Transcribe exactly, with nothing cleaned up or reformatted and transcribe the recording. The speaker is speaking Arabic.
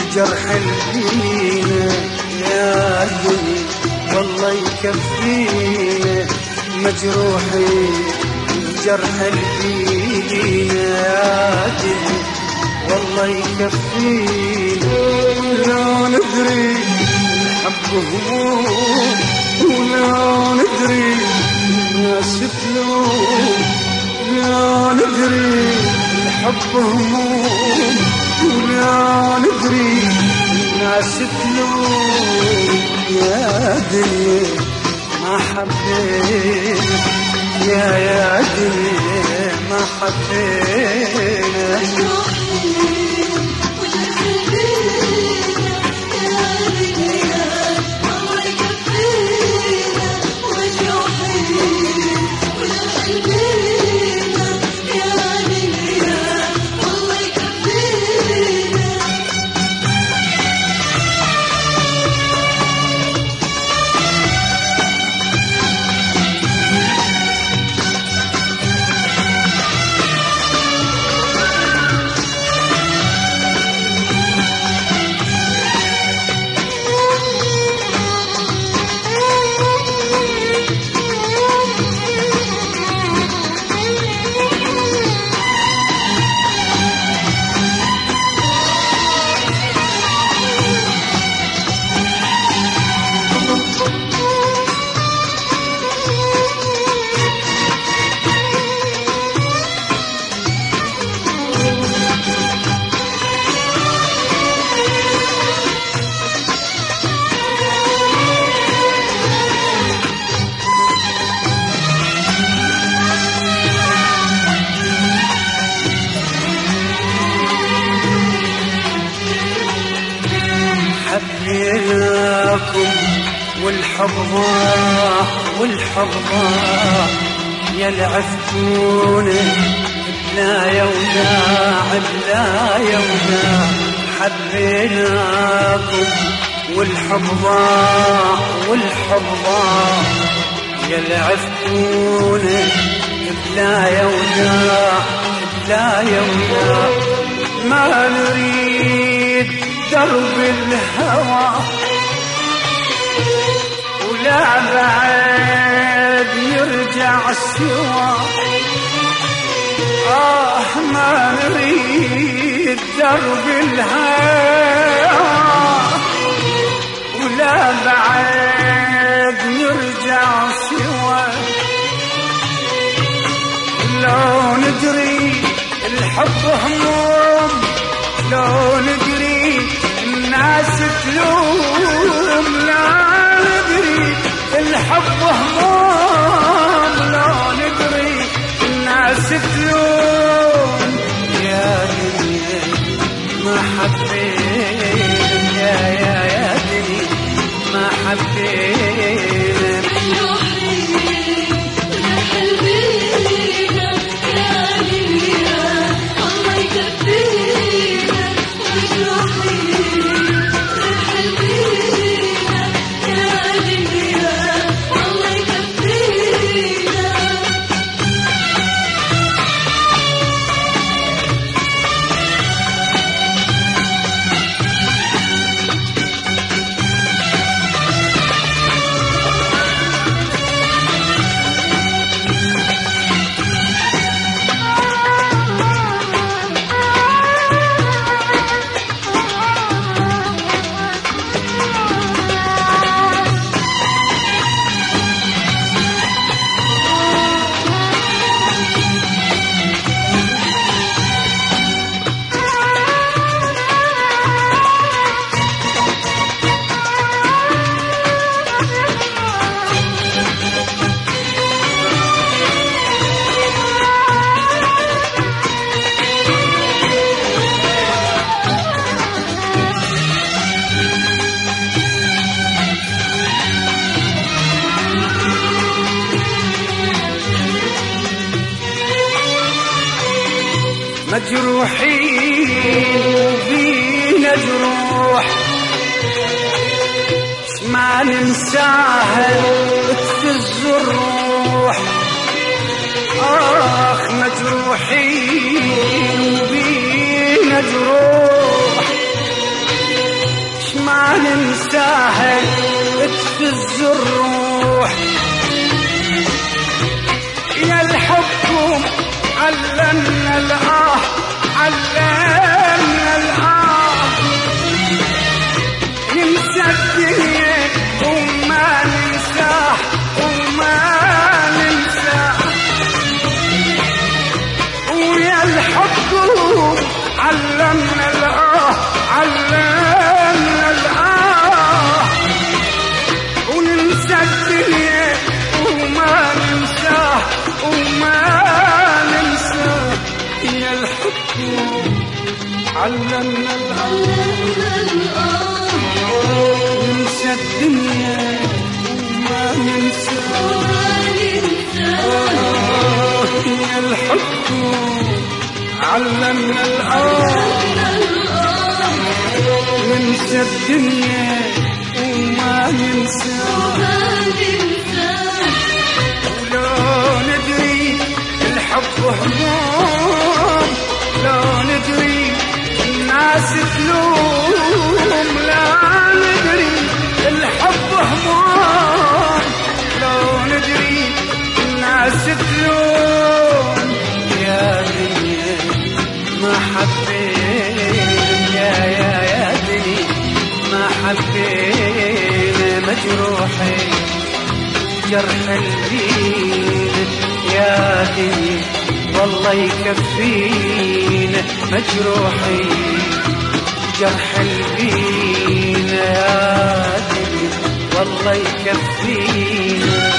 جرح الدين يا دنيا والله يكفينا، مجروحين جرح الدين يا دنيا والله يكفينا. لا ندري الحب هموم ولا ندري الناس تلوم، لا ندري الحب هموم ولا ندري الناس تلوم. يا دنيا ما حبينا، يا يا دنيا ما حبينا. حبيناكم والحب ضاع والحب ضاع، يا لعفتونا بلا يوداع بلا يوداع. حبيناكم والحب ضاع والحب ضاع، يا لعفتونا بلا يوداع بلا يوداع. ما نريد درب الهوى ولا بعد يرجع سوا، آه ما نريد درب الهوى ولا بعد يرجع سوا. لو ندري الحب هموم، لو ندري الناس تلوم، لا ندري الحب هموم، لو ندري الناس تلوم. يا دنيا ما حبينا، يا يا يا دنيا ما حبينا. مجروحين وبينا جروح ما ننساها تفز الروح. آخ مجروحين وبينا جروح وما ننساها تفز الروح. يا الحب علمنا الآه علمنا الآه، ننسى الدنيا وما ننساه وما ننساه. ويا الحب علمنا الآه علمنا الآه، وننسى الدنيا وما ننساه وما ننساه. يا الحب علمنا الآه، ننسى الدنيا وما ننساه. يا الحب علمنا الآه، ننسى الدنيا وما ننساه. ولو ندري الحب هموم، لو ندري الناس تلوم، لا ندري الحب هموم، لو ندري الناس تلوم. يا دنيا ما حبينا، يا يا يا دنيا ما حبينا، مجروحين جرح البين. يا دنيا والله يكفينا، مجروحين جرح البين. يا دنيا والله يكفينا.